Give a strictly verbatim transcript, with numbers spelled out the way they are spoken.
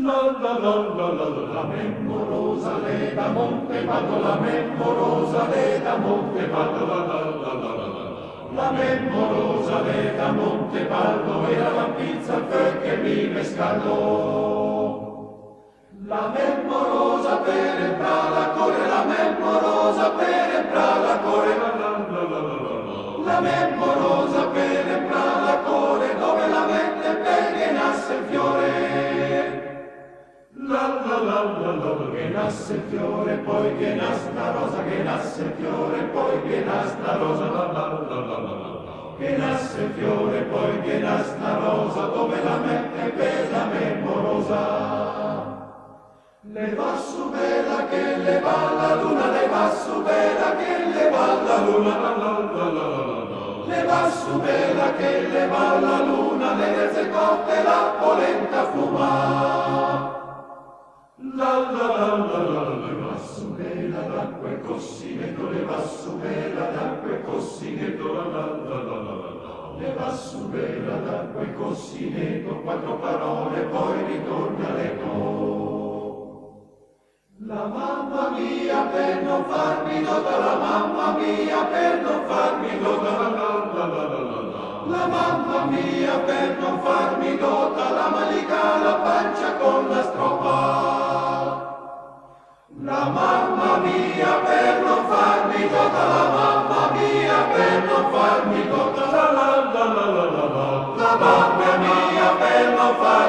La la la la la la la memorosa le da monte vado, la memorosa le da monte vado, la la la la la la. La memorosa le da monte vado, era la pizza perché vive scaldò. La memorosa per entrare corre, la memorosa per entrare corre, la la la la la la. La memorosa per entrare corre, dove la mette perché nasce il fiore. La la la la la la, che nasce il fiore, poi che nasce la rosa, che nasce il fiore, poi che nasce la rosa, la la la la la la. Che nasce il fiore, poi che nasce la rosa, dove la mette per la memorosa. Le va su bella che le va la luna, le va su bella che le va la luna, la la la la la la. Le va su bella che le va la luna, le reze cotte la polenta fuma. La la la la la la, le va su bella d'acqua e cossinetto, le va su bella d'acqua e cossinetto, la la la la la la. Le va su bella d'acqua e cossinetto, quattro parole, poi ritorna a letto. La mamma mia per non farmi nota, la mamma mia per non farmi nota, la la la la la la la. La mamma mia per non farmi nota, la manica la pancia con la stroppa. La mamma mia per non farmi nota, la mamma mia per non farmi nota, la la la la la la la. La mamma mia per non farmi